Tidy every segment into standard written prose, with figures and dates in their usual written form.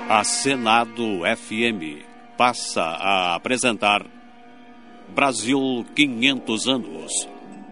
A Senado FM passa a apresentar Brasil 500 anos.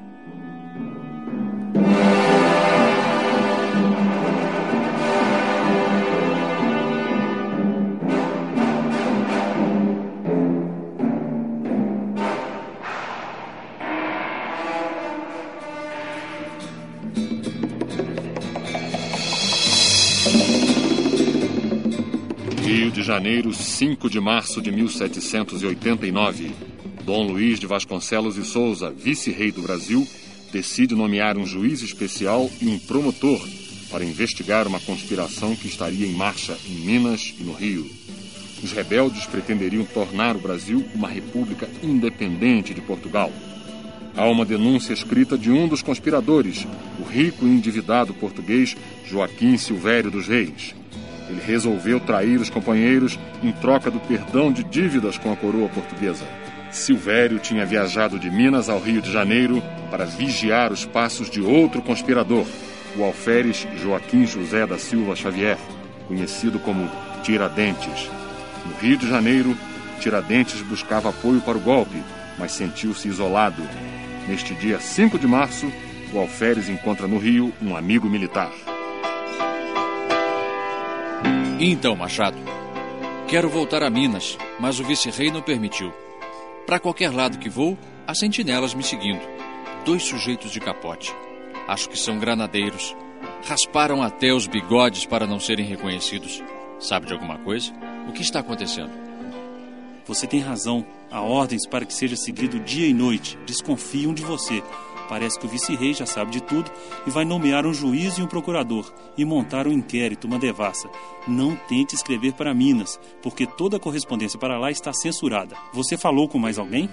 Rio de Janeiro, 5 de março de 1789. Dom Luís de Vasconcelos e Souza, vice-rei do Brasil, decide nomear um juiz especial e um promotor para investigar uma conspiração que estaria em marcha em Minas e no Rio. Os rebeldes pretenderiam tornar o Brasil uma república independente de Portugal. Há uma denúncia escrita de um dos conspiradores, o rico e endividado português Joaquim Silvério dos Reis. Ele resolveu trair os companheiros em troca do perdão de dívidas com a coroa portuguesa. Silvério tinha viajado de Minas ao Rio de Janeiro para vigiar os passos de outro conspirador, o alferes Joaquim José da Silva Xavier, conhecido como Tiradentes. No Rio de Janeiro, Tiradentes buscava apoio para o golpe, mas sentiu-se isolado. Neste dia 5 de março, o alferes encontra no Rio um amigo militar. Então, Machado, quero voltar a Minas, mas o vice-rei não permitiu. Para qualquer lado que vou, há sentinelas me seguindo. 2 sujeitos de capote. Acho que são granadeiros. Rasparam até os bigodes para não serem reconhecidos. Sabe de alguma coisa? O que está acontecendo? Você tem razão. Há ordens para que seja seguido dia e noite. Desconfiam de você. Parece que o vice-rei já sabe de tudo e vai nomear um juiz e um procurador e montar um inquérito, uma devassa. Não tente escrever para Minas, porque toda a correspondência para lá está censurada. Você falou com mais alguém?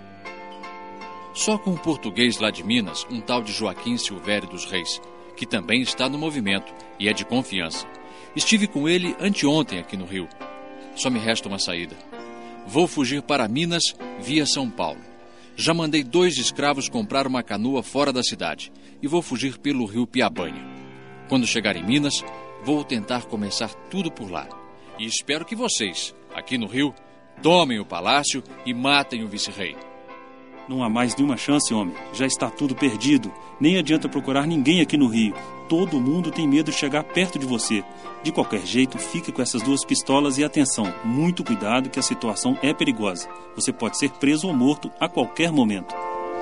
Só com um português lá de Minas, um tal de Joaquim Silvério dos Reis, que também está no movimento e é de confiança. Estive com ele anteontem aqui no Rio. Só me resta uma saída. Vou fugir para Minas via São Paulo. Já mandei 2 escravos comprar uma canoa fora da cidade e vou fugir pelo rio Piabanha. Quando chegar em Minas, vou tentar começar tudo por lá. E espero que vocês, aqui no Rio, tomem o palácio e matem o vice-rei. Não há mais nenhuma chance, homem. Já está tudo perdido. Nem adianta procurar ninguém aqui no Rio. Todo mundo tem medo de chegar perto de você. De qualquer jeito, fique com essas 2 pistolas e atenção. Muito cuidado que a situação é perigosa. Você pode ser preso ou morto a qualquer momento.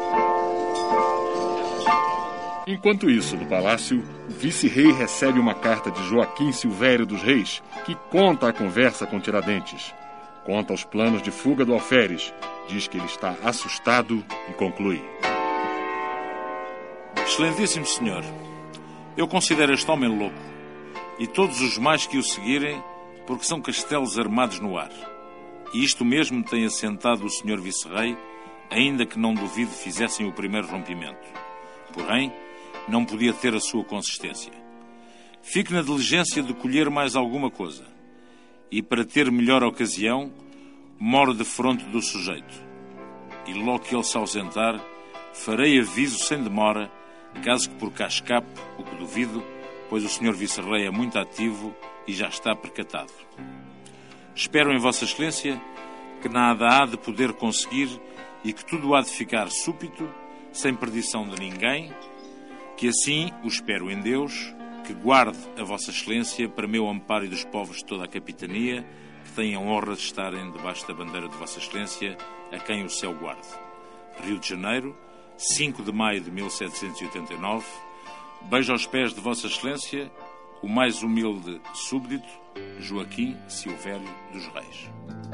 Enquanto isso, no palácio, o vice-rei recebe uma carta de Joaquim Silvério dos Reis, que conta a conversa com Tiradentes. Conta os planos de fuga do alferes, diz que ele está assustado e conclui. Excelentíssimo senhor, eu considero este homem louco, e todos os mais que o seguirem, porque são castelos armados no ar. E isto mesmo tem assentado o senhor vice-rei, ainda que não duvido fizessem o primeiro rompimento. Porém, não podia ter a sua consistência. Fique na diligência de colher mais alguma coisa. E para ter melhor ocasião, moro defronte do sujeito. E logo que ele se ausentar, farei aviso sem demora, caso que por cá escape, o que duvido, pois o senhor vice-rei é muito ativo e já está percatado. Espero em Vossa Excelência que nada há de poder conseguir e que tudo há de ficar súbito, sem perdição de ninguém, que assim o espero em Deus, que guarde a Vossa Excelência para meu amparo e dos povos de toda a capitania, que têm a honra de estarem debaixo da bandeira de Vossa Excelência, a quem o céu guarde. Rio de Janeiro, 5 de maio de 1789, beijo aos pés de Vossa Excelência, o mais humilde súbdito, Joaquim Silvério dos Reis.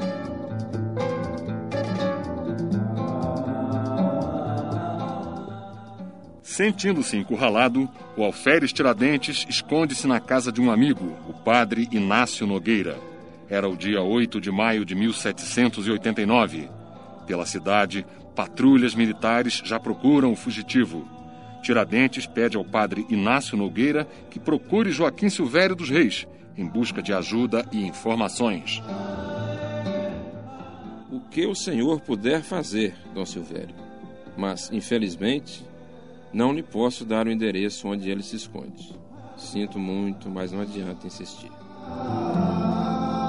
Sentindo-se encurralado, o alferes Tiradentes esconde-se na casa de um amigo, o padre Inácio Nogueira. Era o dia 8 de maio de 1789. Pela cidade, patrulhas militares já procuram o fugitivo. Tiradentes pede ao padre Inácio Nogueira que procure Joaquim Silvério dos Reis, em busca de ajuda e informações. O que o senhor puder fazer, Dom Silvério, mas, infelizmente, não lhe posso dar o endereço onde ele se esconde. Sinto muito, mas não adianta insistir.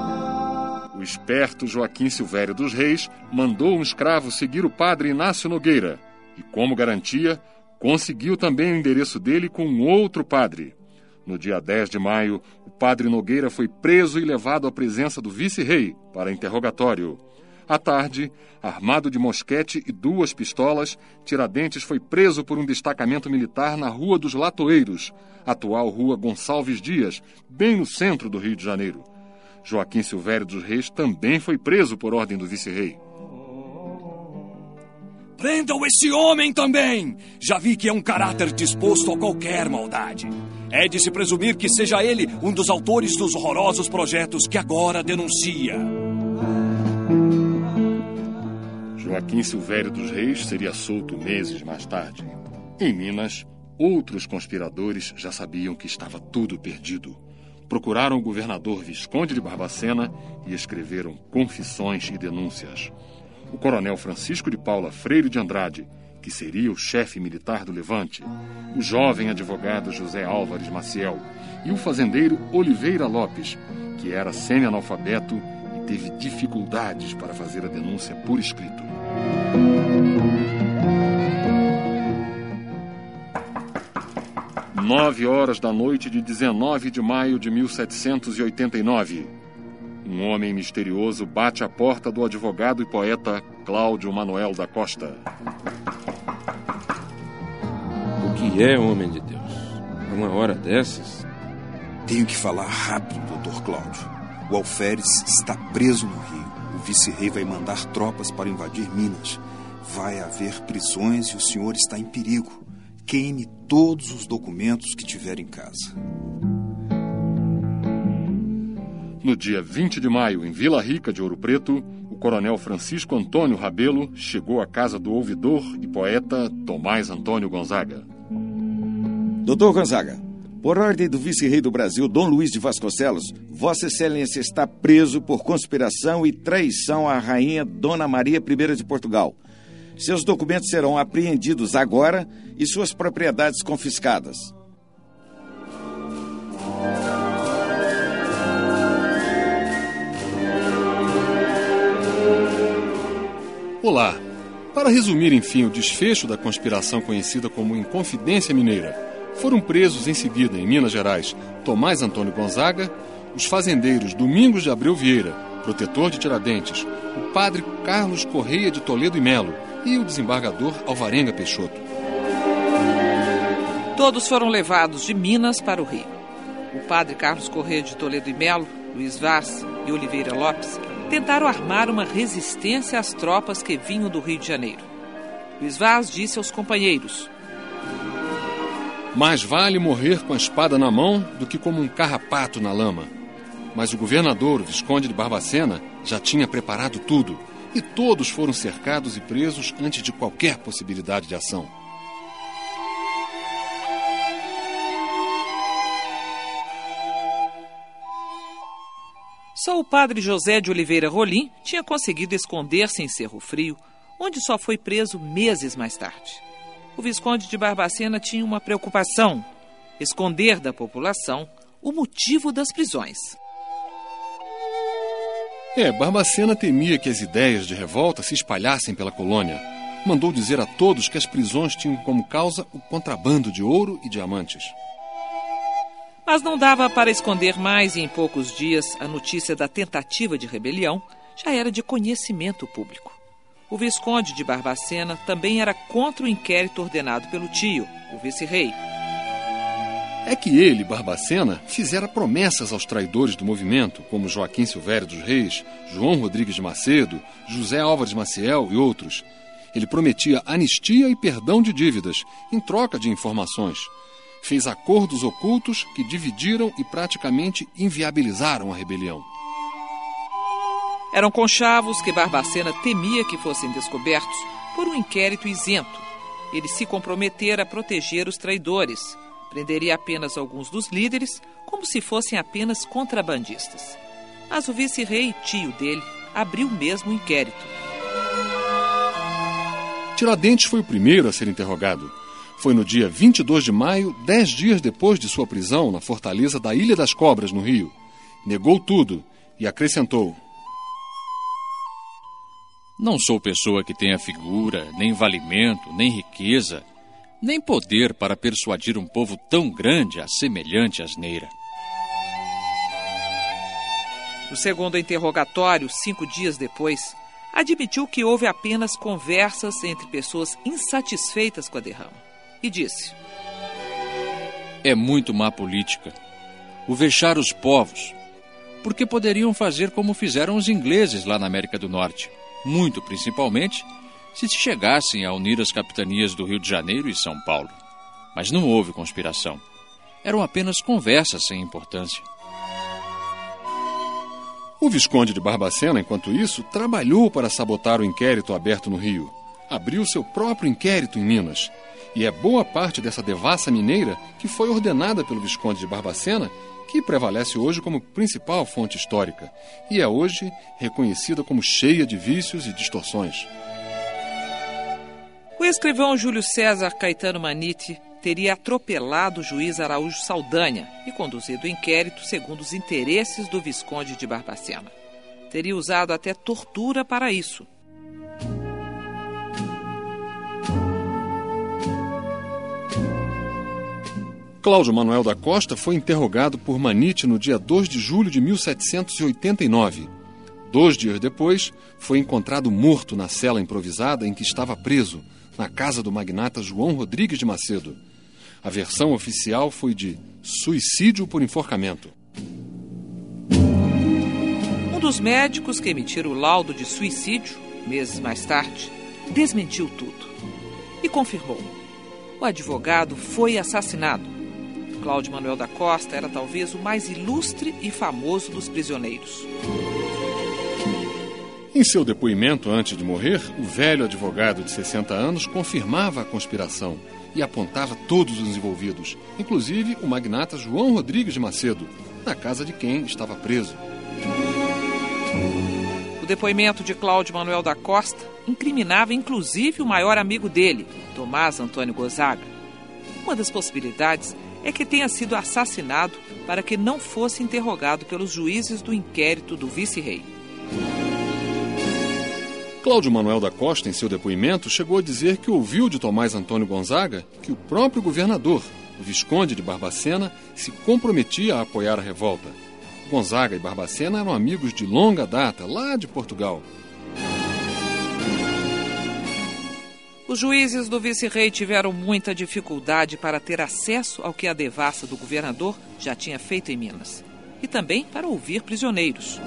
esperto Joaquim Silvério dos Reis mandou um escravo seguir o padre Inácio Nogueira e, como garantia, conseguiu também o endereço dele com um outro padre. No dia 10 de maio, o padre Nogueira foi preso e levado à presença do vice-rei para interrogatório. À tarde, armado de mosquete e 2 pistolas, Tiradentes foi preso por um destacamento militar na Rua dos Latoeiros, atual Rua Gonçalves Dias, bem no centro do Rio de Janeiro. Joaquim Silvério dos Reis também foi preso por ordem do vice-rei. Prendam esse homem também! Já vi que é um caráter disposto a qualquer maldade. É de se presumir que seja ele um dos autores dos horrorosos projetos que agora denuncia. Joaquim Silvério dos Reis seria solto meses mais tarde. Em Minas, outros conspiradores já sabiam que estava tudo perdido. Procuraram o governador Visconde de Barbacena e escreveram confissões e denúncias. O coronel Francisco de Paula Freire de Andrade, que seria o chefe militar do Levante, o jovem advogado José Álvares Maciel e o fazendeiro Oliveira Lopes, que era semi-analfabeto e teve dificuldades para fazer a denúncia por escrito. Nove horas da noite de 19 de maio de 1789. Um homem misterioso bate à porta do advogado e poeta Cláudio Manuel da Costa. O que é, homem de Deus? A uma hora dessas? Tenho que falar rápido, Dr. Cláudio. O alferes está preso no Rio. O vice-rei vai mandar tropas para invadir Minas. Vai haver prisões e o senhor está em perigo. Queime todos os documentos que tiver em casa. No dia 20 de maio, em Vila Rica de Ouro Preto, o coronel Francisco Antônio Rabelo chegou à casa do ouvidor e poeta Tomás Antônio Gonzaga. Doutor Gonzaga, por ordem do vice-rei do Brasil, Dom Luís de Vasconcelos, Vossa Excelência está preso por conspiração e traição à rainha Dona Maria I de Portugal. Seus documentos serão apreendidos agora e suas propriedades confiscadas. Olá. Para resumir, enfim, o desfecho da conspiração conhecida como Inconfidência Mineira, foram presos em seguida, em Minas Gerais, Tomás Antônio Gonzaga, os fazendeiros Domingos de Abreu Vieira, protetor de Tiradentes, o padre Carlos Correia de Toledo e Melo e o desembargador Alvarenga Peixoto. Todos foram levados de Minas para o Rio. O padre Carlos Correia de Toledo e Melo, Luiz Vaz e Oliveira Lopes tentaram armar uma resistência às tropas que vinham do Rio de Janeiro. Luiz Vaz disse aos companheiros: mais vale morrer com a espada na mão do que como um carrapato na lama. Mas o governador, o Visconde de Barbacena, já tinha preparado tudo, e todos foram cercados e presos antes de qualquer possibilidade de ação. Só o padre José de Oliveira Rolim tinha conseguido esconder-se em Cerro Frio, onde só foi preso meses mais tarde. O Visconde de Barbacena tinha uma preocupação: esconder da população o motivo das prisões. Barbacena temia que as ideias de revolta se espalhassem pela colônia. Mandou dizer a todos que as prisões tinham como causa o contrabando de ouro e diamantes. Mas não dava para esconder mais e em poucos dias a notícia da tentativa de rebelião já era de conhecimento público. O Visconde de Barbacena também era contra o inquérito ordenado pelo tio, o vice-rei. É que ele, Barbacena, fizera promessas aos traidores do movimento, como Joaquim Silvério dos Reis, João Rodrigues de Macedo, José Álvares Maciel e outros. Ele prometia anistia e perdão de dívidas, em troca de informações. Fez acordos ocultos que dividiram e praticamente inviabilizaram a rebelião. Eram conchavos que Barbacena temia que fossem descobertos por um inquérito isento. Ele se comprometera a proteger os traidores. Prenderia apenas alguns dos líderes, como se fossem apenas contrabandistas. Mas o vice-rei, tio dele, abriu mesmo o inquérito. Tiradentes foi o primeiro a ser interrogado. Foi no dia 22 de maio, 10 dias depois de sua prisão na fortaleza da Ilha das Cobras, no Rio. Negou tudo e acrescentou: Não sou pessoa que tenha figura, nem valimento, nem riqueza, nem poder para persuadir um povo tão grande a semelhante asneira. No segundo interrogatório, 5 dias depois, admitiu que houve apenas conversas entre pessoas insatisfeitas com a derrama. E disse: é muito má política o vexar os povos, porque poderiam fazer como fizeram os ingleses lá na América do Norte, muito principalmente se chegassem a unir as capitanias do Rio de Janeiro e São Paulo. Mas não houve conspiração. Eram apenas conversas sem importância. O Visconde de Barbacena, enquanto isso, trabalhou para sabotar o inquérito aberto no Rio. Abriu seu próprio inquérito em Minas. E é boa parte dessa devassa mineira que foi ordenada pelo Visconde de Barbacena, que prevalece hoje como principal fonte histórica e é hoje reconhecida como cheia de vícios e distorções. O escrivão Júlio César Caetano Maniti teria atropelado o juiz Araújo Saldanha e conduzido o inquérito segundo os interesses do Visconde de Barbacena. Teria usado até tortura para isso. Cláudio Manuel da Costa foi interrogado por Maniti no dia 2 de julho de 1789. 2 dias depois, foi encontrado morto na cela improvisada em que estava preso, na casa do magnata João Rodrigues de Macedo. A versão oficial foi de suicídio por enforcamento. Um dos médicos que emitiram o laudo de suicídio, meses mais tarde, desmentiu tudo e confirmou: o advogado foi assassinado. Cláudio Manuel da Costa era talvez o mais ilustre e famoso dos prisioneiros. Em seu depoimento antes de morrer, o velho advogado de 60 anos confirmava a conspiração e apontava todos os envolvidos, inclusive o magnata João Rodrigues de Macedo, na casa de quem estava preso. O depoimento de Cláudio Manuel da Costa incriminava inclusive o maior amigo dele, Tomás Antônio Gonzaga. Uma das possibilidades é que tenha sido assassinado para que não fosse interrogado pelos juízes do inquérito do vice-rei. Cláudio Manuel da Costa, em seu depoimento, chegou a dizer que ouviu de Tomás Antônio Gonzaga que o próprio governador, o Visconde de Barbacena, se comprometia a apoiar a revolta. Gonzaga e Barbacena eram amigos de longa data, lá de Portugal. Os juízes do vice-rei tiveram muita dificuldade para ter acesso ao que a devassa do governador já tinha feito em Minas, e também para ouvir prisioneiros.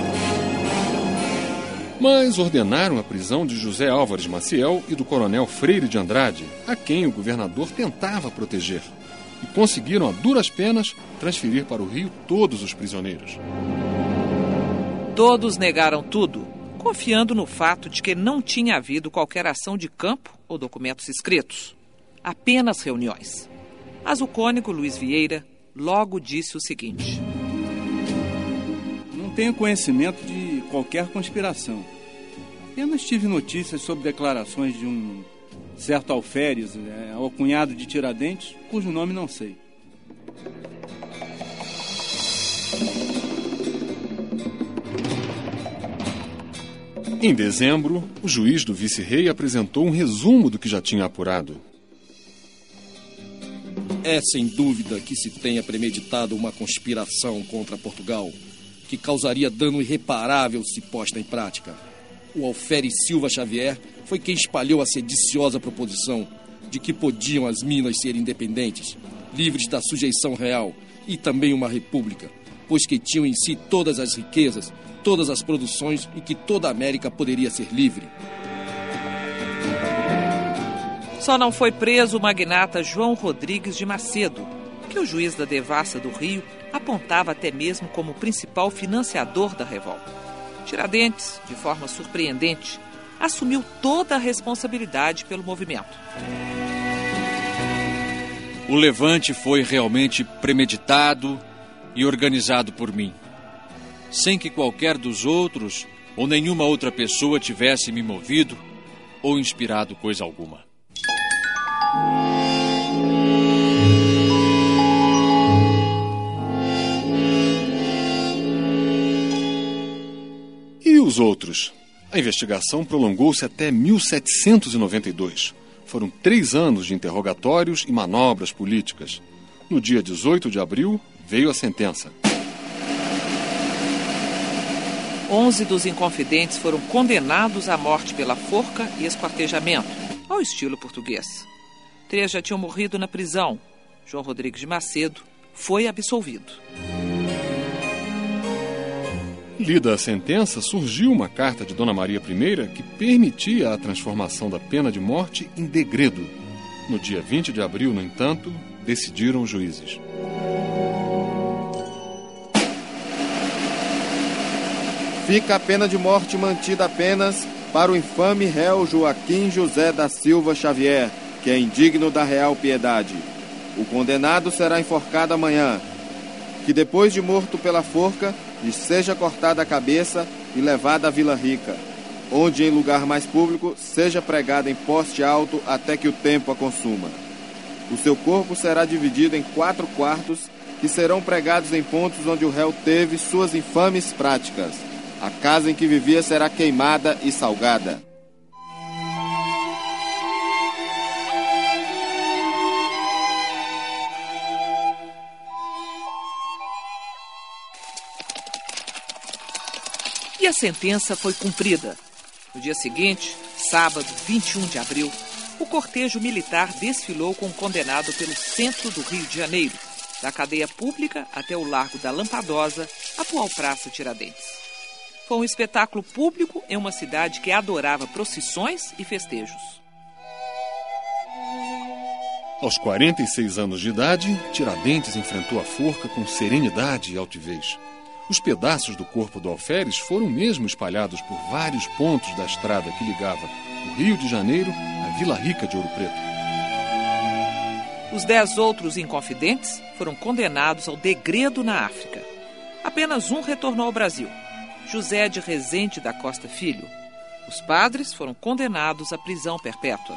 Mas ordenaram a prisão de José Álvares Maciel e do coronel Freire de Andrade, a quem o governador tentava proteger, e conseguiram, a duras penas, transferir para o Rio todos os prisioneiros. Todos negaram tudo, confiando no fato de que não tinha havido qualquer ação de campo ou documentos escritos. Apenas reuniões. Mas o cônego Luiz Vieira logo disse o seguinte: não tenho conhecimento de qualquer conspiração. Apenas tive notícias sobre declarações de um certo alferes, alcunhado de Tiradentes, cujo nome não sei. Em dezembro, o juiz do vice-rei apresentou um resumo do que já tinha apurado. É sem dúvida que se tenha premeditado uma conspiração contra Portugal, que causaria dano irreparável se posta em prática. O alferes Silva Xavier foi quem espalhou a sediciosa proposição de que podiam as Minas ser independentes, livres da sujeição real e também uma república, pois que tinham em si todas as riquezas, todas as produções e que toda a América poderia ser livre. Só não foi preso o magnata João Rodrigues de Macedo, que o juiz da devassa do Rio apontava até mesmo como principal financiador da revolta. Tiradentes, de forma surpreendente, assumiu toda a responsabilidade pelo movimento. O levante foi realmente premeditado e organizado por mim, sem que qualquer dos outros ou nenhuma outra pessoa tivesse me movido ou inspirado coisa alguma. E os outros? A investigação prolongou-se até 1792. Foram 3 anos de interrogatórios e manobras políticas. No dia 18 de abril, veio a sentença. 11 dos inconfidentes foram condenados à morte pela forca e esquartejamento, ao estilo português. 3 já tinham morrido na prisão. João Rodrigues de Macedo foi absolvido. Lida a sentença, surgiu uma carta de Dona Maria I que permitia a transformação da pena de morte em degredo. No dia 20 de abril, no entanto, decidiram os juízes. Fica a pena de morte mantida apenas para o infame réu Joaquim José da Silva Xavier, que é indigno da real piedade. O condenado será enforcado amanhã, que depois de morto pela forca, lhe seja cortada a cabeça e levada à Vila Rica, onde em lugar mais público seja pregada em poste alto até que o tempo a consuma. O seu corpo será dividido em 4 quartos, que serão pregados em pontos onde o réu teve suas infames práticas. A casa em que vivia será queimada e salgada. E a sentença foi cumprida. No dia seguinte, sábado, 21 de abril, o cortejo militar desfilou com o condenado pelo centro do Rio de Janeiro, da cadeia pública até o Largo da Lampadosa, atual Praça Tiradentes. Foi um espetáculo público em uma cidade que adorava procissões e festejos. Aos 46 anos de idade, Tiradentes enfrentou a forca com serenidade e altivez. Os pedaços do corpo do alferes foram mesmo espalhados por vários pontos da estrada que ligava o Rio de Janeiro à Vila Rica de Ouro Preto. Os 10 outros inconfidentes foram condenados ao degredo na África. Apenas um retornou ao Brasil, José de Rezende da Costa Filho. Os padres foram condenados à prisão perpétua.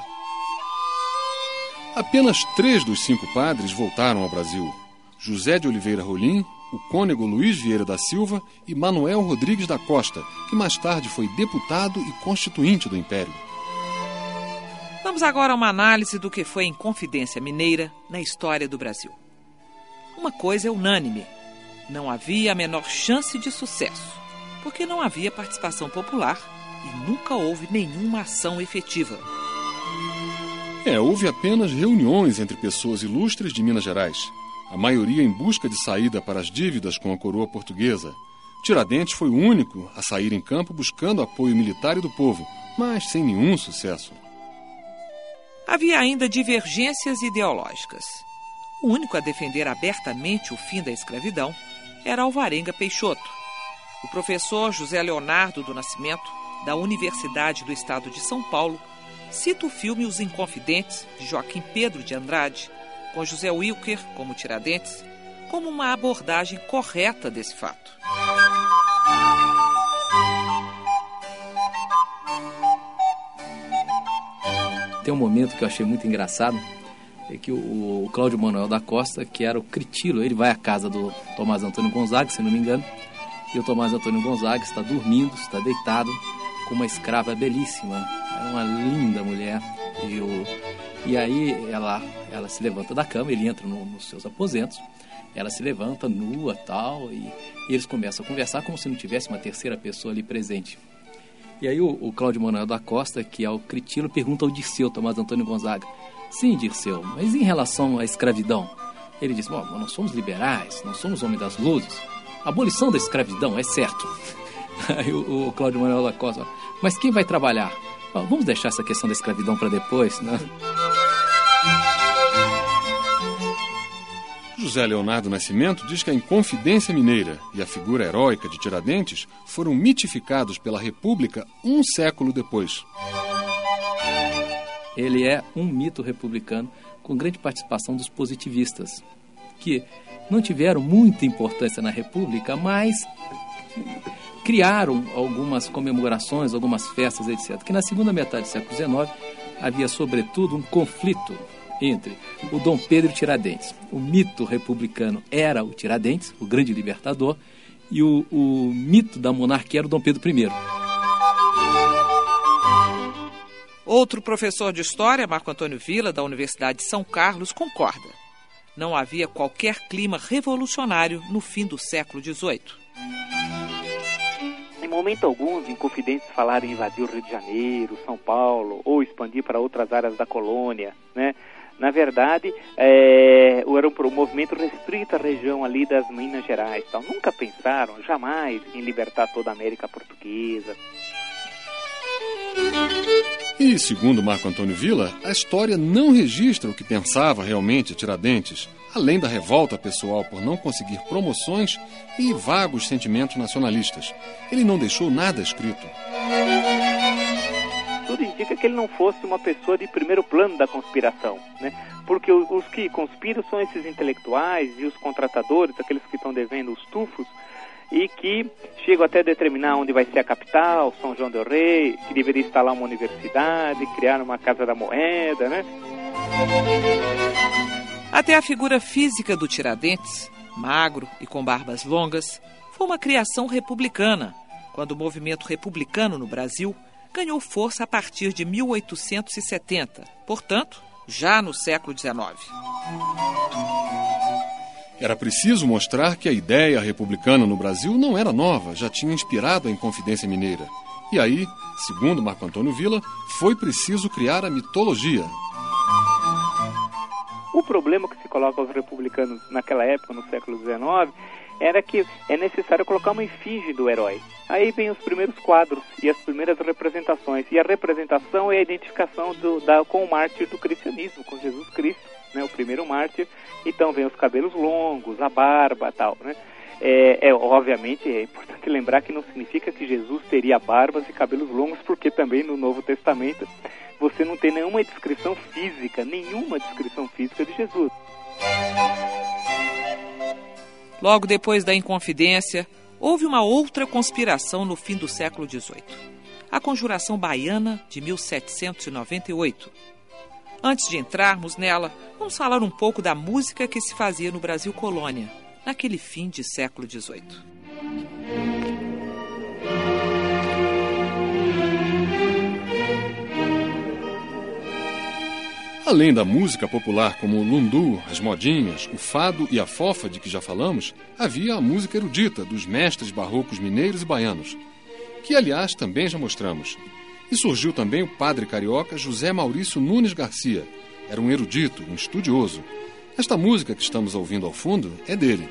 Apenas 3 dos 5 padres voltaram ao Brasil: José de Oliveira Rolim, o cônego Luiz Vieira da Silva e Manuel Rodrigues da Costa, que mais tarde foi deputado e constituinte do Império. Vamos agora a uma análise do que foi a Inconfidência Mineira na história do Brasil. Uma coisa é unânime: não havia a menor chance de sucesso, porque não havia participação popular e nunca houve nenhuma ação efetiva. Houve apenas reuniões entre pessoas ilustres de Minas Gerais, a maioria em busca de saída para as dívidas com a coroa portuguesa. Tiradentes foi o único a sair em campo buscando apoio militar e do povo, mas sem nenhum sucesso. Havia ainda divergências ideológicas. O único a defender abertamente o fim da escravidão era Alvarenga Peixoto. O professor José Leonardo do Nascimento, da Universidade do Estado de São Paulo, cita o filme Os Inconfidentes, de Joaquim Pedro de Andrade, com José Wilker como Tiradentes, como uma abordagem correta desse fato. Tem um momento que eu achei muito engraçado, é que o Cláudio Manuel da Costa, que era o Critilo, ele vai à casa do Tomás Antônio Gonzaga, se não me engano, e o Tomás Antônio Gonzaga está dormindo, está deitado, com uma escrava belíssima, era uma linda mulher, e aí ela se levanta da cama, ele entra nos seus aposentos, ela se levanta nua tal, e eles começam a conversar como se não tivesse uma terceira pessoa ali presente. E aí o Cláudio Manuel da Costa, que é o Critilo, pergunta ao Dirceu, Tomás Antônio Gonzaga: sim, Dirceu, mas em relação à escravidão? Ele diz: bom, nós somos liberais, nós somos homens das luzes, a abolição da escravidão é certo. Aí o Cláudio Manuel da Costa: mas quem vai trabalhar? Vamos deixar essa questão da escravidão para depois, né? José Leonardo Nascimento diz que a Inconfidência Mineira e a figura heróica de Tiradentes foram mitificados pela República um século depois. Ele é um mito republicano com grande participação dos positivistas, que não tiveram muita importância na República, mas criaram algumas comemorações, algumas festas, etc. Que na segunda metade do século XIX havia, sobretudo, um conflito entre o Dom Pedro e Tiradentes. O mito republicano era o Tiradentes, o grande libertador, e o mito da monarquia era o Dom Pedro I. Outro professor de História, Marco Antônio Villa, da Universidade de São Carlos, concorda. Não havia qualquer clima revolucionário no fim do século XVIII. Em momento algum, os inconfidentes falaram em invadir o Rio de Janeiro, São Paulo, ou expandir para outras áreas da colônia, né? Na verdade, era um movimento restrito à região ali das Minas Gerais. Tal. Nunca pensaram, jamais, em libertar toda a América Portuguesa. E, segundo Marco Antônio Villa, a história não registra o que pensava realmente Tiradentes, além da revolta pessoal por não conseguir promoções e vagos sentimentos nacionalistas. Ele não deixou nada escrito. Tudo indica que ele não fosse uma pessoa de primeiro plano da conspiração, né? Porque os que conspiram são esses intelectuais e os contratadores, aqueles que estão devendo os tufos, e que chegam até a determinar onde vai ser a capital, São João del Rei, que deveria instalar uma universidade, criar uma Casa da Moeda, né? Até a figura física do Tiradentes, magro e com barbas longas, foi uma criação republicana, quando o movimento republicano no Brasil ganhou força a partir de 1870, portanto, já no século XIX. Era preciso mostrar que a ideia republicana no Brasil não era nova, já tinha inspirado a Inconfidência Mineira. E aí, segundo Marco Antônio Villa, foi preciso criar a mitologia. O problema que se coloca aos republicanos naquela época, no século XIX, era que é necessário colocar uma efígie do herói. Aí vem os primeiros quadros e as primeiras representações. E a representação é a identificação com o mártir do cristianismo, com Jesus Cristo, né, o primeiro mártir. Então vem os cabelos longos, a barba e tal, né? Obviamente é importante lembrar que não significa que Jesus teria barbas e cabelos longos, porque também no Novo Testamento você não tem nenhuma descrição física de Jesus. Logo depois da Inconfidência, houve uma outra conspiração no fim do século XVIII. A Conjuração Baiana de 1798. Antes de entrarmos nela, vamos falar um pouco da música que se fazia no Brasil Colônia, naquele fim de século XVIII. Além da música popular como o lundu, as modinhas, o fado e a fofa de que já falamos, havia a música erudita dos mestres barrocos mineiros e baianos, que, aliás, também já mostramos. E surgiu também o padre carioca José Maurício Nunes Garcia. Era um erudito, um estudioso. Esta música que estamos ouvindo ao fundo é dele.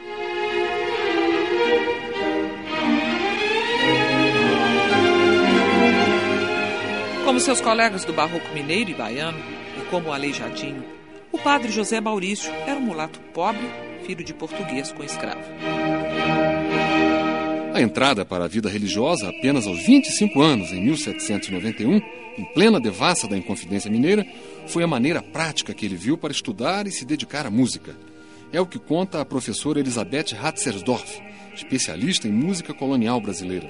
Como seus colegas do barroco mineiro e baiano, e como o Aleijadinho, o padre José Maurício era um mulato pobre, filho de português com escravo. A entrada para a vida religiosa apenas aos 25 anos, em 1791, em plena devassa da Inconfidência Mineira, foi a maneira prática que ele viu para estudar e se dedicar à música. É o que conta a professora Elizabeth Hatzersdorf, especialista em música colonial brasileira.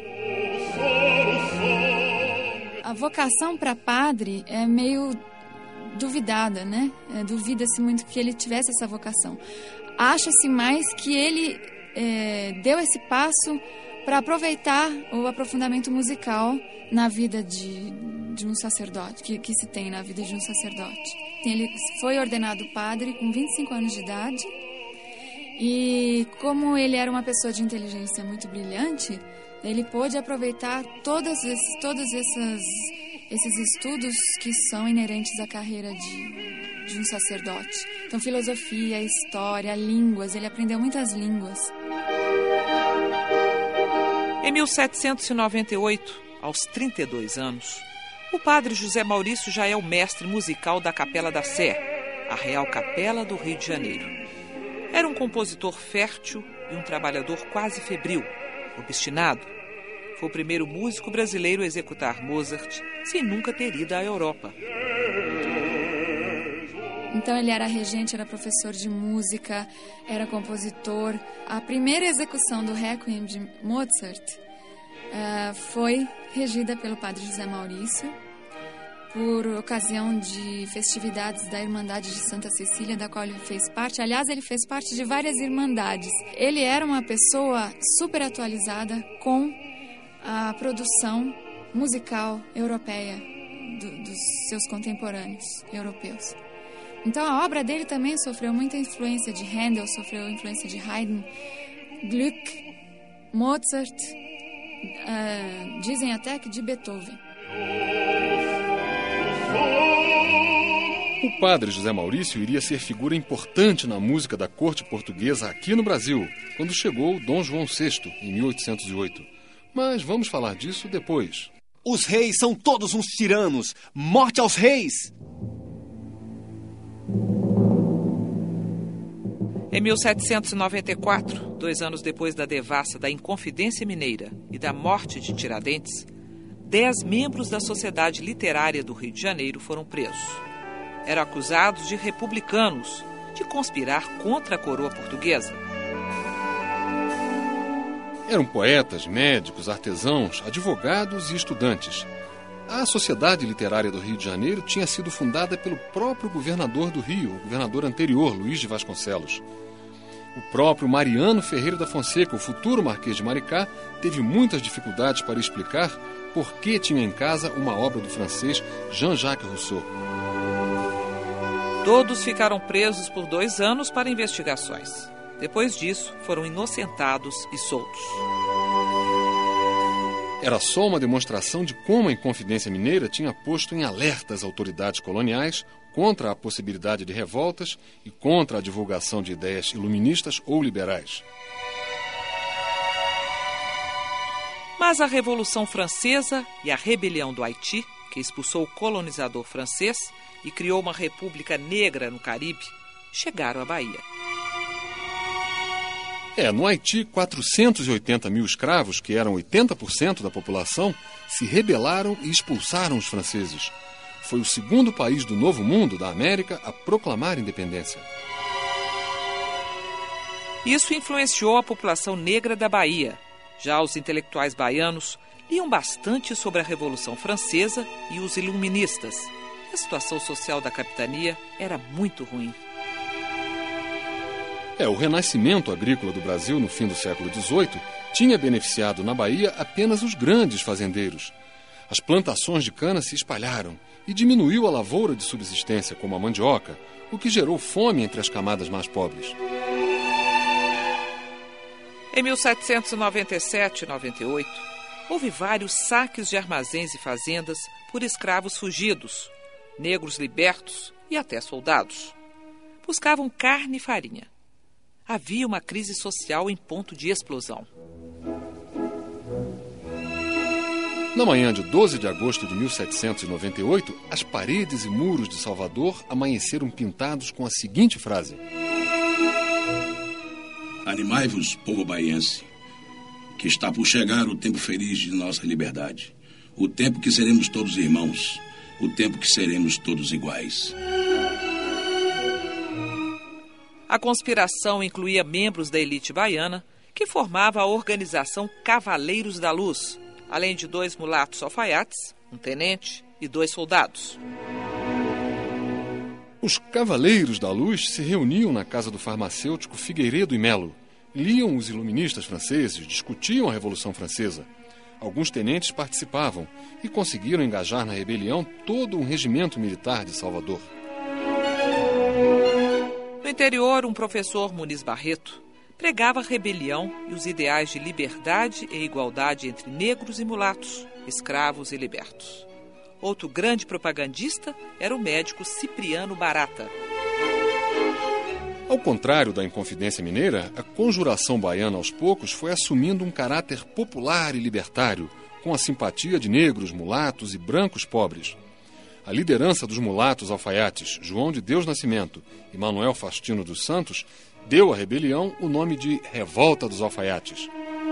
A vocação para padre é meio duvidada, né? Duvida-se muito que ele tivesse essa vocação. Acha-se mais que ele deu esse passo para aproveitar o aprofundamento musical na vida de um sacerdote, que se tem na vida de um sacerdote. Ele foi ordenado padre com 25 anos de idade e, como ele era uma pessoa de inteligência muito brilhante, ele pôde aproveitar todos esses estudos que são inerentes à carreira de um sacerdote. Então, filosofia, história, línguas, ele aprendeu muitas línguas. Em 1798, aos 32 anos, o padre José Maurício já é o mestre musical da Capela da Sé, a Real Capela do Rio de Janeiro. Era um compositor fértil e um trabalhador quase febril, obstinado. Foi o primeiro músico brasileiro a executar Mozart sem nunca ter ido à Europa. Então ele era regente, era professor de música, era compositor. A primeira execução do Requiem de Mozart foi regida pelo padre José Maurício, por ocasião de festividades da Irmandade de Santa Cecília, da qual ele fez parte. Aliás, ele fez parte de várias irmandades. Ele era uma pessoa super atualizada com a produção musical europeia dos seus contemporâneos europeus. Então a obra dele também sofreu muita influência de Handel, sofreu influência de Haydn, Gluck, Mozart, dizem até que de Beethoven. O padre José Maurício iria ser figura importante na música da corte portuguesa aqui no Brasil, quando chegou Dom João VI, em 1808. Mas vamos falar disso depois. Os reis são todos uns tiranos! Morte aos reis! Em 1794, 2 anos depois da devassa da Inconfidência Mineira e da morte de Tiradentes, 10 membros da Sociedade Literária do Rio de Janeiro foram presos. Eram acusados de republicanos, de conspirar contra a coroa portuguesa. Eram poetas, médicos, artesãos, advogados e estudantes. A Sociedade Literária do Rio de Janeiro tinha sido fundada pelo próprio governador do Rio, o governador anterior, Luís de Vasconcelos. O próprio Mariano Ferreira da Fonseca, o futuro Marquês de Maricá, teve muitas dificuldades para explicar por que tinha em casa uma obra do francês Jean-Jacques Rousseau. Todos ficaram presos por 2 anos para investigações. Depois disso, foram inocentados e soltos. Era só uma demonstração de como a Inconfidência Mineira tinha posto em alerta as autoridades coloniais contra a possibilidade de revoltas e contra a divulgação de ideias iluministas ou liberais. Mas a Revolução Francesa e a rebelião do Haiti, que expulsou o colonizador francês e criou uma república negra no Caribe, chegaram à Bahia. No Haiti, 480 mil escravos, que eram 80% da população, se rebelaram e expulsaram os franceses. Foi o segundo país do Novo Mundo, da América, a proclamar independência. Isso influenciou a população negra da Bahia. Já os intelectuais baianos liam bastante sobre a Revolução Francesa e os iluministas. A situação social da capitania era muito ruim. O renascimento agrícola do Brasil no fim do século XVIII tinha beneficiado na Bahia apenas os grandes fazendeiros. As plantações de cana se espalharam e diminuiu a lavoura de subsistência, como a mandioca, o que gerou fome entre as camadas mais pobres. Em 1797 e 98, houve vários saques de armazéns e fazendas por escravos fugidos, negros libertos e até soldados. Buscavam carne e farinha. Havia uma crise social em ponto de explosão. Na manhã de 12 de agosto de 1798, as paredes e muros de Salvador amanheceram pintados com a seguinte frase: Animai-vos, povo baiense, que está por chegar o tempo feliz de nossa liberdade, o tempo que seremos todos irmãos, o tempo que seremos todos iguais. A conspiração incluía membros da elite baiana, que formava a organização Cavaleiros da Luz, além de 2 mulatos alfaiates, um tenente e 2 soldados. Os Cavaleiros da Luz se reuniam na casa do farmacêutico Figueiredo e Melo. Liam os iluministas franceses, discutiam a Revolução Francesa. Alguns tenentes participavam e conseguiram engajar na rebelião todo um regimento militar de Salvador. No interior, um professor, Muniz Barreto, pregava a rebelião e os ideais de liberdade e igualdade entre negros e mulatos, escravos e libertos. Outro grande propagandista era o médico Cipriano Barata. Ao contrário da Inconfidência Mineira, a conjuração baiana aos poucos foi assumindo um caráter popular e libertário, com a simpatia de negros, mulatos e brancos pobres. A liderança dos mulatos alfaiates, João de Deus Nascimento e Manuel Faustino dos Santos, deu à rebelião o nome de Revolta dos Alfaiates.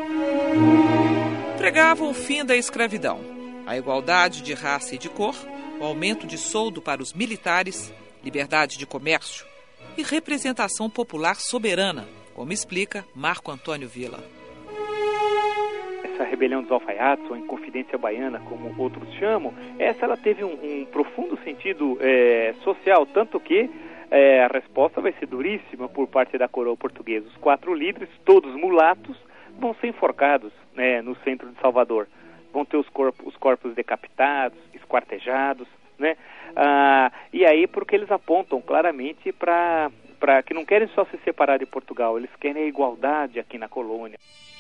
Pregavam o fim da escravidão, a igualdade de raça e de cor, o aumento de soldo para os militares, liberdade de comércio e representação popular soberana, como explica Marco Antônio Villa. Essa rebelião dos alfaiates, ou Inconfidência Baiana, como outros chamam, ela teve um profundo sentido social, tanto que a resposta vai ser duríssima por parte da coroa portuguesa. Os 4 líderes, todos mulatos, vão ser enforcados no centro de Salvador. vão ter os corpos decapitados, esquartejados, né? E aí porque eles apontam claramente para que não querem só se separar de Portugal, eles querem a igualdade aqui na colônia.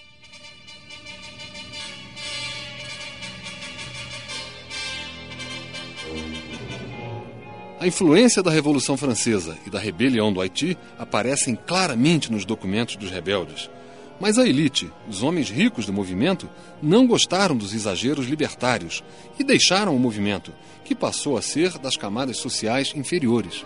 A influência da Revolução Francesa e da rebelião do Haiti aparecem claramente nos documentos dos rebeldes. Mas a elite, os homens ricos do movimento, não gostaram dos exageros libertários e deixaram o movimento, que passou a ser das camadas sociais inferiores.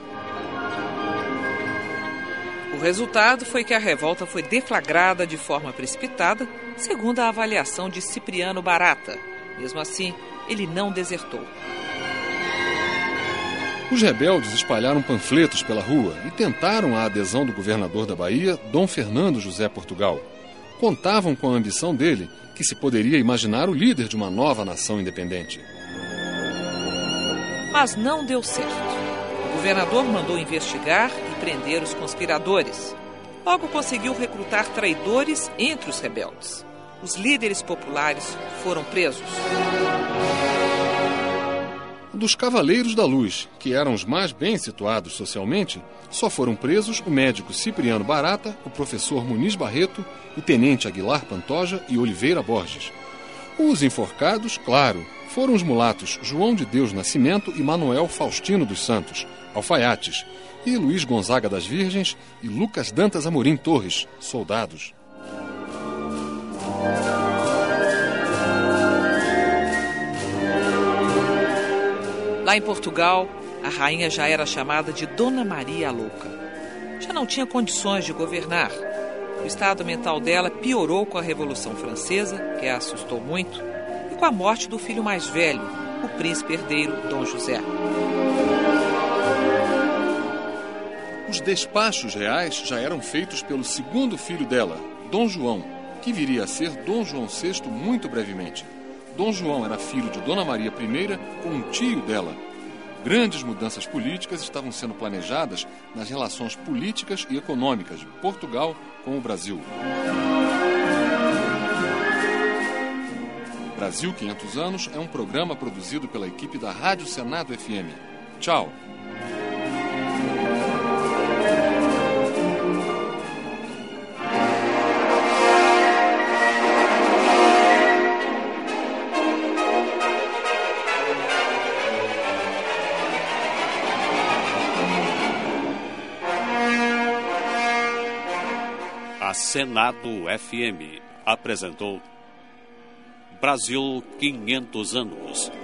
O resultado foi que a revolta foi deflagrada de forma precipitada, segundo a avaliação de Cipriano Barata. Mesmo assim, ele não desertou. Os rebeldes espalharam panfletos pela rua e tentaram a adesão do governador da Bahia, Dom Fernando José Portugal. Contavam com a ambição dele, que se poderia imaginar o líder de uma nova nação independente. Mas não deu certo. O governador mandou investigar e prender os conspiradores. Logo conseguiu recrutar traidores entre os rebeldes. Os líderes populares foram presos. Dos Cavaleiros da Luz, que eram os mais bem situados socialmente, só foram presos o médico Cipriano Barata, o professor Muniz Barreto, o tenente Aguilar Pantoja e Oliveira Borges. Os enforcados, claro, foram os mulatos João de Deus Nascimento e Manuel Faustino dos Santos, alfaiates, e Luiz Gonzaga das Virgens e Lucas Dantas Amorim Torres, soldados. Lá em Portugal, a rainha já era chamada de Dona Maria a Louca. Já não tinha condições de governar. O estado mental dela piorou com a Revolução Francesa, que a assustou muito, e com a morte do filho mais velho, o príncipe herdeiro Dom José. Os despachos reais já eram feitos pelo segundo filho dela, Dom João, que viria a ser Dom João VI muito brevemente. Dom João era filho de Dona Maria I com um tio dela. Grandes mudanças políticas estavam sendo planejadas nas relações políticas e econômicas de Portugal com o Brasil. Brasil 500 Anos é um programa produzido pela equipe da Rádio Senado FM. Tchau! Senado FM apresentou Brasil 500 anos.